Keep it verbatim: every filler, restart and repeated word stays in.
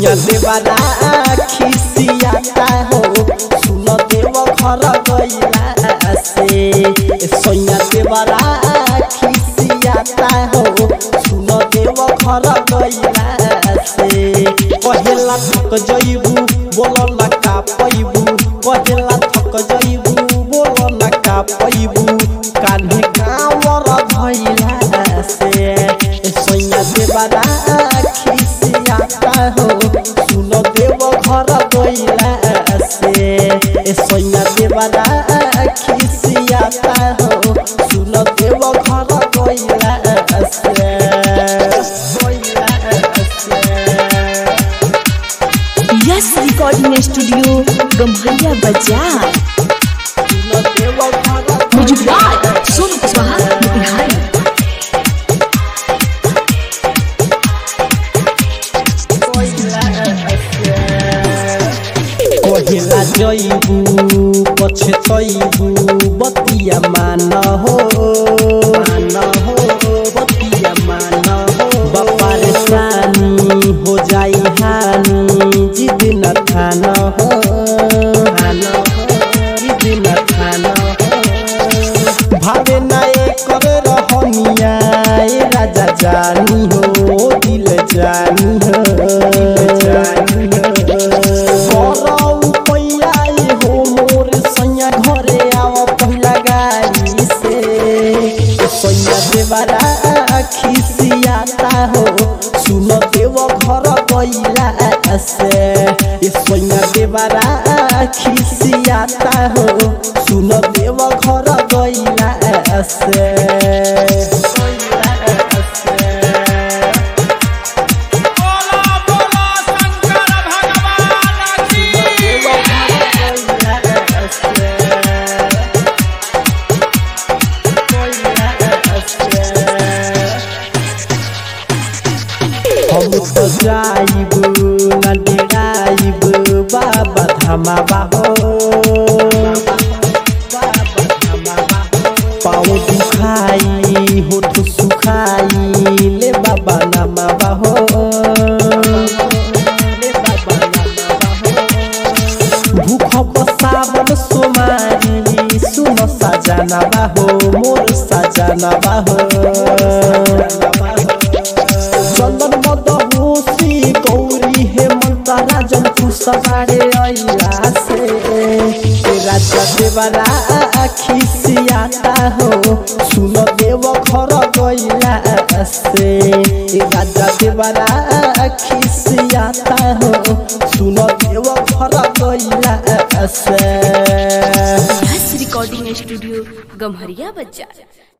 सोनिया देवरा खिसियाता हो सुन देव घर गइला से सोनिया देवरा खिसियाता हो सुन देव घर गइला से कहेला थक जइबू बोल ना का पैबू कहेला थक जइबू बोल ना का पैबू कान्हे कावर भइला से सोनिया देवरा खिसियाता हो सुन देव घर गइला से सोनिया देवरा खिसियाता हो सुन देव घर गइला से यस रिकॉर्डिंग स्टूडियो गम्हरिया बाजार मुजुबात सुन कुशवाहा बिहारी कहिला जइबू पछतइबू बतिया मान हो मान हो बतिया मान हो बपारे सानी हो जाई हानी जिद न थान हो थान हो जिद न थान हो भावे नाए कर रहनिया ए राजा जानी हो दिल जानी हो दिल जानी हो सोनिया देवरा खिसियाता हो सुन देव घर गइला से सोनिया देवरा खिसियाता हो सुन देव घर गइला से हम तो जाइबू न डेराइबू बाबा धामा बाहो पाँव दुखाई होठ सुखाई ले बाबा नामा बाहो भूख बसावन सोमारी सुन सजना बाहो मोर सजना बाहो चंदन मदहोसी गौरी हेमंत राजन खुशबारे अइला से राजा देवरा खिसियाता हो सुन देव घर गइला से राजा देवरा खिसियाता हो सुन देव घर गइला से यस रिकॉर्डिंग स्टूडियो गम्हरिया बाजार।